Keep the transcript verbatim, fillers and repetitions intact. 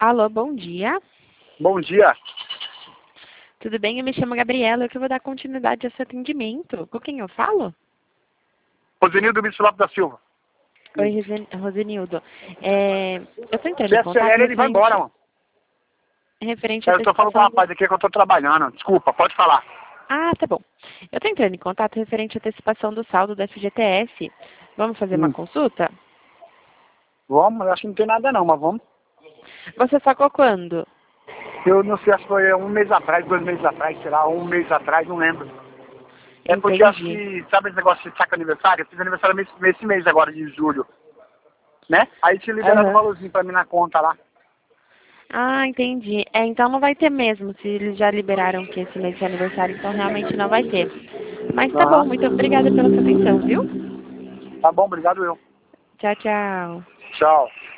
Alô, bom dia. Bom dia. Tudo bem? Eu me chamo Gabriela, que eu vou dar continuidade a seu atendimento. Com quem eu falo? Rosenildo Bispo Lopes da Silva. Oi, Rosen- Rosenildo. É, eu estou entrando Você em contato acelera, ele vai embora, mano. referente à Eu tô falando com o antecipação do... rapaz aqui que eu tô trabalhando. Desculpa, pode falar. Ah, tá bom. Eu estou entrando em contato referente à antecipação do saldo do F G T S. Vamos fazer uma Hum. consulta? Vamos, eu acho que não tem nada não, mas vamos. Você sacou quando? Eu não sei, acho que foi um mês atrás, dois meses atrás, sei lá, um mês atrás, não lembro. É porque eu acho Entendi. que, sabe esse negócio de saca aniversário? Eu fiz aniversário mês- nesse mês agora de julho, né? Aí tinha liberado o Aham. valorzinho pra mim na conta lá. Ah, entendi. É, então não vai ter mesmo. Se eles já liberaram que esse mês é aniversário, então realmente não vai ter. Mas tá bom, Aham. muito obrigada pela sua atenção, viu? Tá bom, obrigado eu. Tchau, tchau. Tchau.